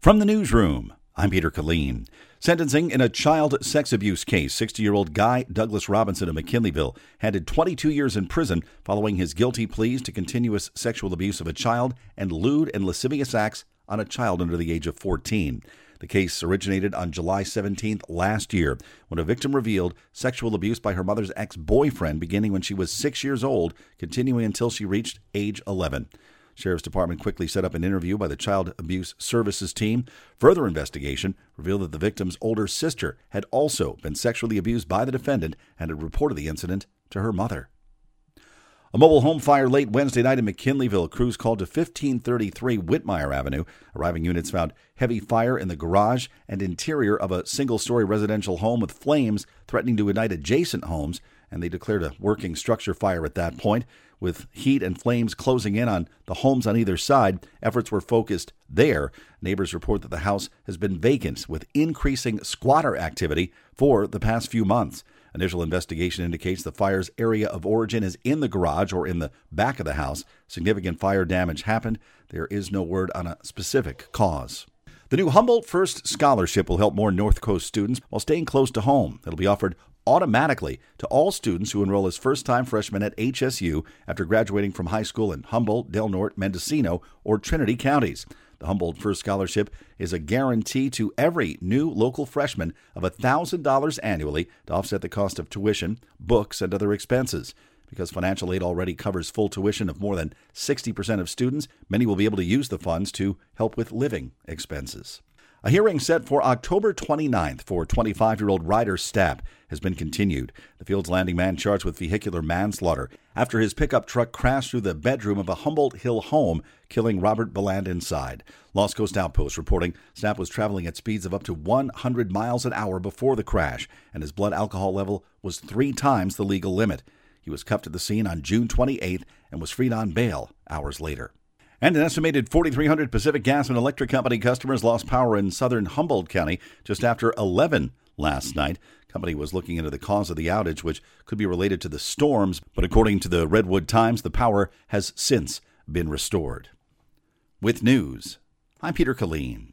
From the newsroom, I'm Peter Killeen. Sentencing in a child sex abuse case, 60-year-old Guy Douglas Robinson of McKinleyville handed 22 years in prison following his guilty pleas to continuous sexual abuse of a child and lewd and lascivious acts on a child under the age of 14. The case originated on July 17th last year when a victim revealed sexual abuse by her mother's ex-boyfriend beginning when she was 6 years old, continuing until she reached age 11. Sheriff's Department quickly set up an interview by the Child Abuse Services team. Further investigation revealed that the victim's older sister had also been sexually abused by the defendant and had reported the incident to her mother. A mobile home fire late Wednesday night in McKinleyville. Crews called to 1533 Whitmire Avenue. Arriving units found heavy fire in the garage and interior of a single-story residential home with flames threatening to ignite adjacent homes, and they declared a working structure fire at that point. With heat and flames closing in on the homes on either side, efforts were focused there. Neighbors report that the house has been vacant with increasing squatter activity for the past few months. Initial investigation indicates the fire's area of origin is in the garage or in the back of the house. Significant fire damage happened. There is no word on a specific cause. The new Humboldt First Scholarship will help more North Coast students while staying close to home. It'll be offered automatically to all students who enroll as first-time freshmen at HSU after graduating from high school in Humboldt, Del Norte, Mendocino, or Trinity counties. The Humboldt First Scholarship is a guarantee to every new local freshman of $1,000 annually to offset the cost of tuition, books, and other expenses. Because financial aid already covers full tuition of more than 60% of students, many will be able to use the funds to help with living expenses. A hearing set for October 29th for 25-year-old Ryder Stapp has been continued. The Fields Landing man charged with vehicular manslaughter after his pickup truck crashed through the bedroom of a Humboldt Hill home, killing Robert Beland inside. Lost Coast Outpost reporting Stapp was traveling at speeds of up to 100 miles an hour before the crash, and his blood alcohol level was 3 times the legal limit. He was cuffed at the scene on June 28th and was freed on bail hours later. And an estimated 4,300 Pacific Gas and Electric Company customers lost power in southern Humboldt County just after 11 last night. The company was looking into the cause of the outage, which could be related to the storms, but according to the Redwood Times, the power has since been restored. With news, I'm Peter Killeen.